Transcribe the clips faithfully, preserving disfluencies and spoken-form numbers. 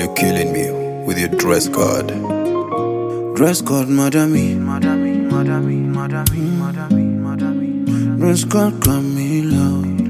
you're killing me with your dress code. Dress code, madami. Madami, madami, madami, madami, madami. Dress code, Camila.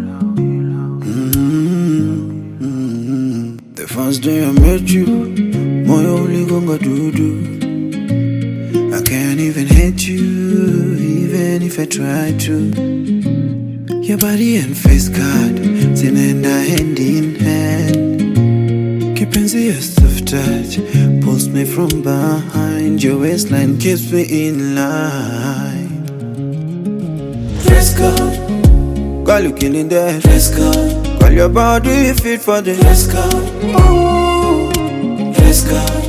Mm-hmm. The first day I met you, my only gonga do-do. I can't even hate you, even if I try to. Your body and face card, zinaenda hand in hand. Kipenzi your soft touch, pulls me from behind. Your waistline keeps me in line. Dress code, girl you killing that. Dress code, girl your body fit for the dress code. Oh, dress code,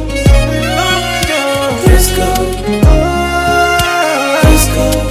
dress code, dress code.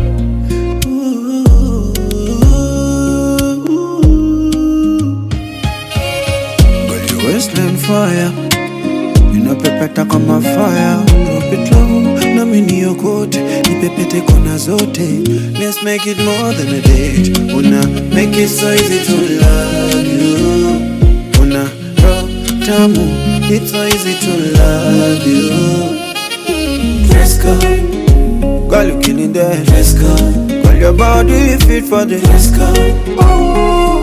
Wasteland fire, inapepeta kama fire. Drop it low, na mini yokote, nipepete kona zote. Let's make it more than a date. Una make it so easy to love you. Una rock tamu, it's so easy to love you. Dress code, girl you killing that. Dress code, girl your body fit for the dress code. Oh.